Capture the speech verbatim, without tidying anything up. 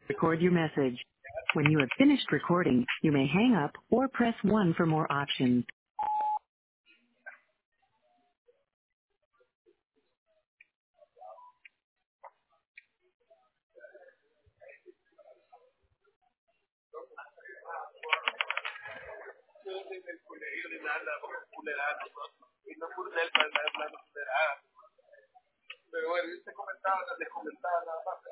Record your message. When you have finished recording, you may hang up or press one for more options. Pero bueno, yo te comentaba, les comentaba nada más.